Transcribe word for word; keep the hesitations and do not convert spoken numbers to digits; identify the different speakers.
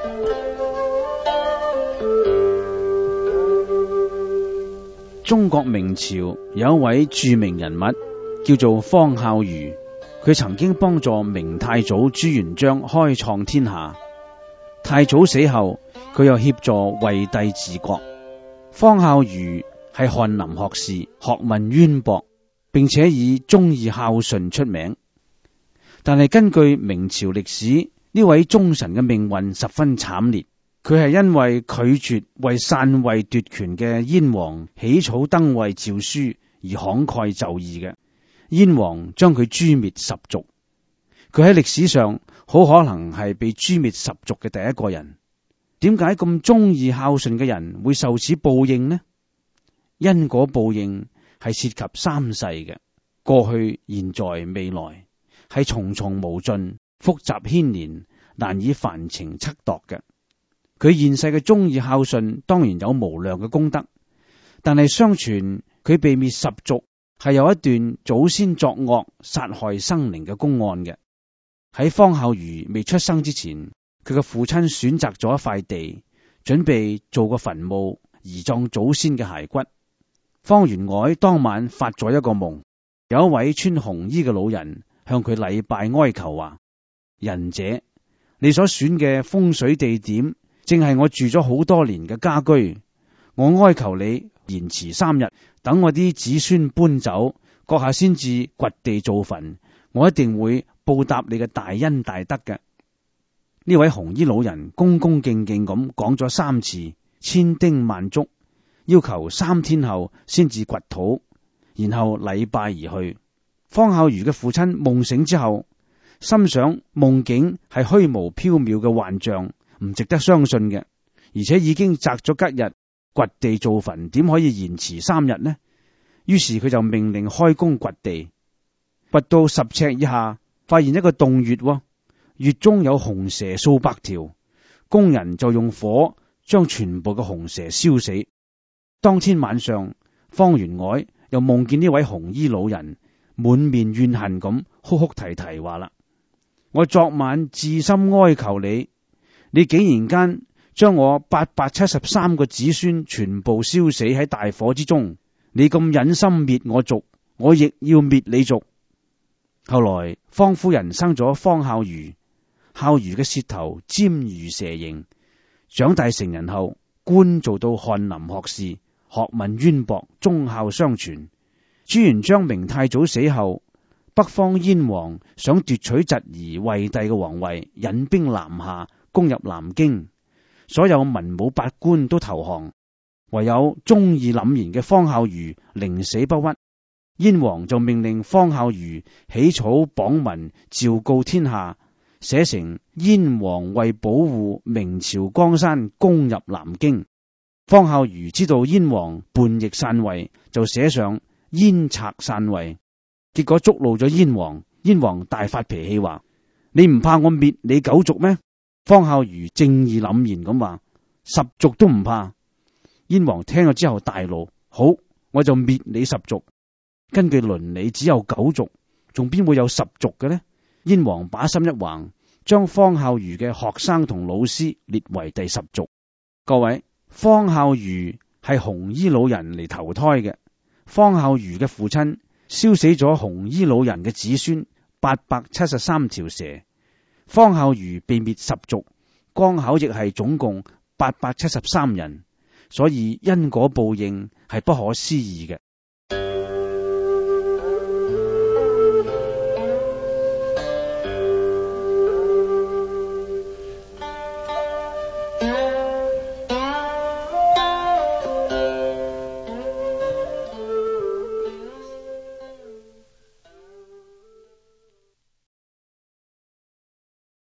Speaker 1: 中國明朝有一位著名人物叫做方孝孺，佢曾經幫助明太祖朱元璋開創天下。太祖死後，佢又協助惠帝治國。方孝孺係翰林學士，學問淵博，並且以忠義孝順出名。但係根據明朝歷史，呢位忠臣嘅命運十分慘烈。佢係因為拒絕為篡位奪權嘅燕王起草登位詔書而慷慨就義嘅。燕王將佢誅滅十族，佢喺歷史上好可能係被誅滅十族嘅第一個人。點解咁忠義孝順嘅人會受此報應呢？因果報應係涉及三世嘅，過去、現在、未來，係重重無盡、複雜牽連，難以凡情測度嘅。佢現世嘅忠義孝順當然有無量嘅功德，但係相傳佢被滅十族係有一段祖先作惡殺害生靈嘅公案嘅。喺方孝孺未出生之前，佢嘅父親選擇咗一塊地，準備做個墳墓移葬祖先嘅骸骨。方元凱當晚發咗一個夢，有一位穿紅衣嘅老人向佢禮拜哀求話：仁者，你所選嘅風水地點正係我住咗好多年嘅家居，我哀求你延遲三日，等我啲子孫搬走，閣下先至掘地造墳，我一定會報答你嘅大恩大德嘅。呢位紅衣老人恭恭敬敬咁講咗三次，千叮萬囑，要求三天後先至掘土，然後禮拜而去。方孝孺嘅父親夢醒之後，心想夢境係虛無縹緲嘅幻象，唔值得相信嘅，而且已經擇咗吉日掘地造墳，點可以延遲三日呢？於是佢就命令開工掘地，掘到十尺以下，發現一個洞穴，穴中有紅蛇數百條，工人就用火將全部嘅紅蛇燒死。當天晚上，方元凱又夢見呢位紅衣老人滿面怨恨咁哭哭啼啼話啦：我昨晚至心哀求你，你竟然間將我八百七十三個子孫全部燒死喺大火之中，你咁忍心滅我族，我亦要滅你族。後來方夫人生咗方孝孺，孝孺嘅舌頭尖如蛇形，長大成人後官做到翰林學士，學問淵博，忠孝相傳。朱元璋明太祖死後，北方燕王想奪取侄兒惠帝嘅皇位，引兵南下攻入南京，所有文武百官都投降，唯有忠義凜然嘅方孝孺寧死不屈。燕王就命令方孝孺起草榜文，昭告天下，寫成燕王為保護明朝江山攻入南京。方孝孺知道燕王叛逆篡位，就寫上燕賊篡位，結果觸怒咗燕王。燕王大發脾氣話：你唔怕我滅你九族咩？方孝孺正義凜然咁話：十族都唔怕。燕王聽咗之後大怒：好，我就滅你十族。根據倫理只有九族，仲邊會有十族嘅呢？燕王把心一橫，將方孝孺嘅學生同老師列為第十族。各位，方孝孺係紅衣老人嚟投胎嘅。方孝孺嘅父親燒死咗紅衣老人嘅子孫八百七十三條蛇，方孝孺被滅十族，江口亦係總共八百七十三人，所以因果報應係不可思議嘅。